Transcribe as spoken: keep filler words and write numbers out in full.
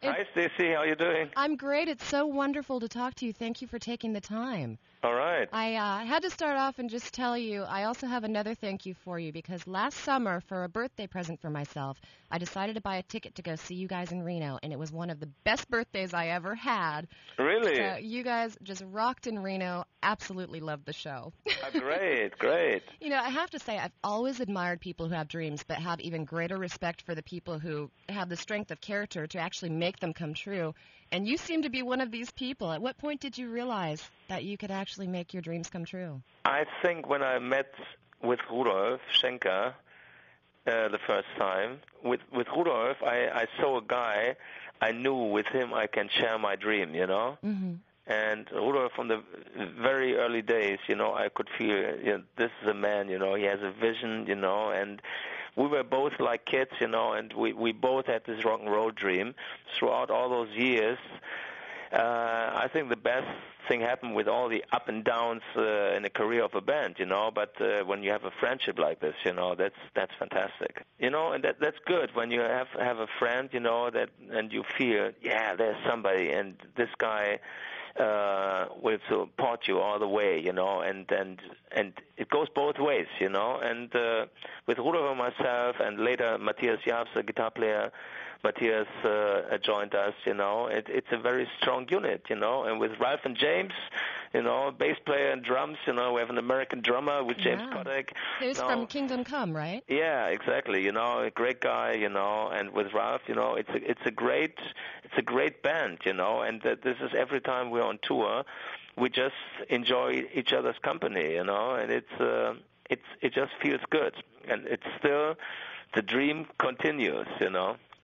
It's, Hi, Stacy. How you doing? I'm great. It's so wonderful to talk to you. Thank you for taking the time. All right. I uh, had to start off and just tell you, I also have another thank you for you because last summer, for a birthday present for myself, I decided to buy a ticket to go see you guys in Reno, and it was one of the best birthdays I ever had. Really? So you guys just rocked in Reno. Absolutely loved the show. Ah, great, great. You know, I have to say, I've always admired people who have dreams, but have even greater respect for the people who have the strength of character to actually make them come true. And you seem to be one of these people. At what point did you realize that you could actually make your dreams come true? I think when I met with Rudolf Schenker uh, the first time, with with Rudolf, I, I saw a guy. I knew with him I can share my dream, you know. Mm-hmm. And Rudolf, from the very early days, you know, I could feel, you know, this is a man, you know, he has a vision, you know, and we were both like kids, you know, and we, we both had this rock and roll dream throughout all those years. Uh, I think the best thing happened with all the up and downs uh, in the career of a band, you know, but uh, when you have a friendship like this, you know, that's that's fantastic. You know, and that that's good when you have have a friend, you know, that and you feel, yeah, there's somebody, and this guy uh will support you all the way, you know, and and and it goes both ways, you know. And uh with Rudolf and myself, and later Matthias Jabs, the guitar player, Matthias uh, joined us, you know. It, it's a very strong unit, you know. And with Ralph and James, you know, bass player and drums, you know, we have an American drummer with James Yeah. Kodak. Who's you know. from Kingdom Come, right? Yeah, exactly. You know, a great guy. You know, and with Ralph, you know, it's a it's a great it's a great band. You know, and uh, this is every time we're on tour, we just enjoy each other's company. You know, and it's uh, it's it just feels good, and it's still the dream continues. You know.